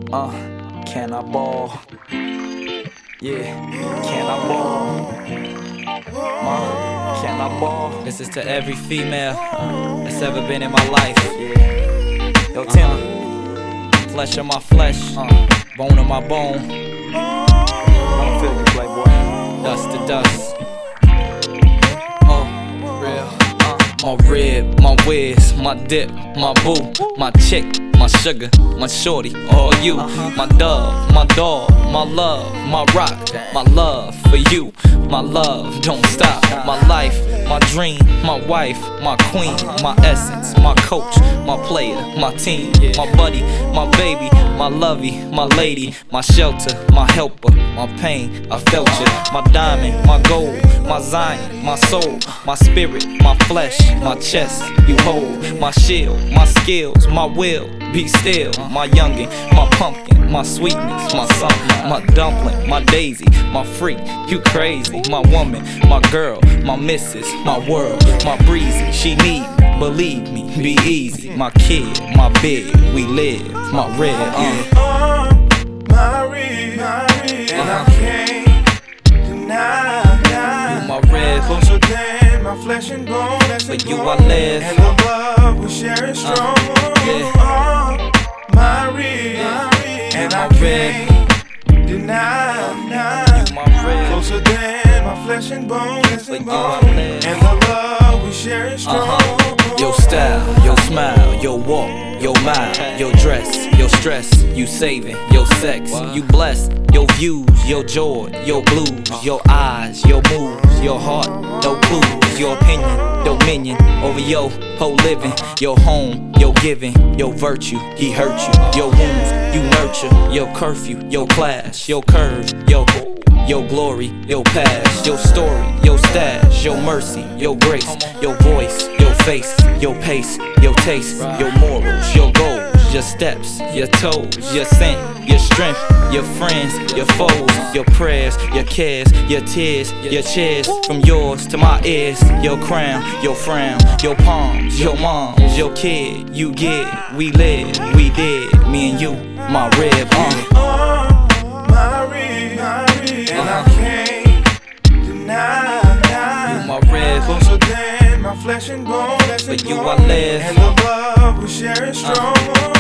Can I ball? Yeah, can I ball? Can I ball? This is to every female that's ever been in my life. Yeah. Yo, Tim. Flesh of my flesh, bone of my bone, Don't feel you, playboy. dust to dust. My rib, my whiz, my dip, my boo, my chick, my sugar, my shorty, all you. My dove, my dog, my love, my rock, my love for you. My love don't stop. My life, my dream, my wife, my queen, my essence, my coach, my player, my team, my buddy, my baby, my lovey, my lady, my shelter, my helper, my pain, I felt you. My diamond, my gold, my Zion, my soul, my spirit, my flesh, my chest, you hold. My shield, my skills, my will, be still. My youngin', my pumpkin, my sweetness, my something, my dumpling, my daisy, my freak, you crazy. My woman, my girl, my missus, my world, my breezy, she need me, believe me, be easy. My kid, my bed, we live, my red, my red, and I can't deny. You my red, Closer than my flesh and bone, for you I live. and the love we share is strong. My red, and I can't deny. You my red, Closer than my flesh and bone, for you I live. and the love we share is strong. Your style, your smile, your walk, your mind, your dress, your stress, you saving, your sex, you blessed, your views, your joy, your blues, your eyes, your moves, your heart, no clues, your opinion, dominion over your whole living, your home, your giving, your virtue, he hurt you, your wounds, you nurture, your curfew, your class, your curve, your glory, your past, your story, your stash, your mercy, your grace, your voice, your face, your pace, your taste, your morals, your goals, your steps, your toes, your scent, your strength, your friends, your foes, your prayers, your cares, your tears, your chairs, from yours to my ears, your crown, your frown, your palms, your moms, your kid, you get, we live, we did, me and you, my rib, My red, and I can't deny. You my rib, Closer than my flesh and bone, for you I live. and the love we share is strong.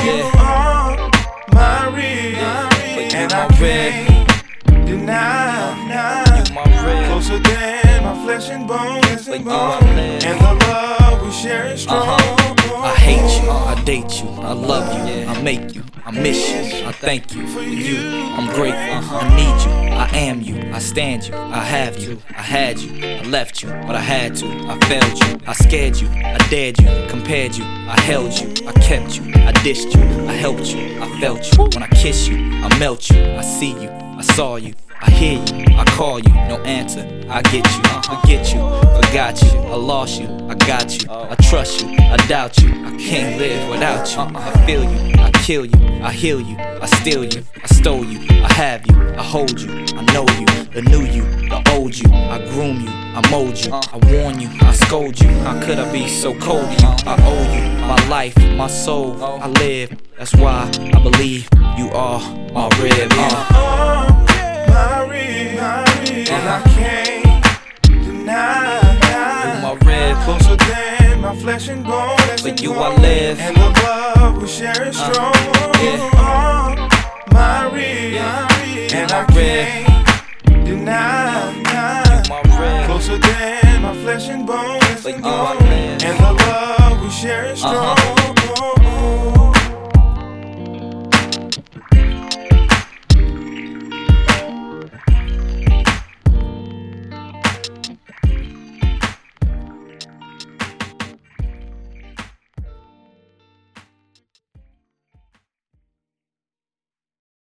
My red, and I can't deny. You my rib, Closer than my flesh and bone, for you I live. and the love we share is strong. I hate you, I date you, I love you, I make you, I miss you, I thank you for you. I'm grateful, I need you, I am you, I stand you, I have you, I had you, I left you, but I had to, I failed you, I scared you, I dared you, compared you, I held you, I kept you, I dished you, I helped you, I felt you. When I kiss you, I melt you, I see you, I saw you, I hear you, I call you, no answer, I get you, forget you, forgot you, I lost you, I got you, I trust you, I doubt you, I can't live without you, I feel you, I kill you, I heal you, I steal you, I stole you, I have you, I hold you, I know you, the new you, the old you, I groom you, I mold you, I warn you, I scold you, how could I be so cold to you, I owe you, my life, my soul, I live, that's why I believe you are my rib, My red, and I can't deny. my rib, Closer than my flesh and bone, for you I live. and the love we share is strong. My red, and I can't deny. My rib, Closer than my flesh and bone, for you I live. and the love we share is strong.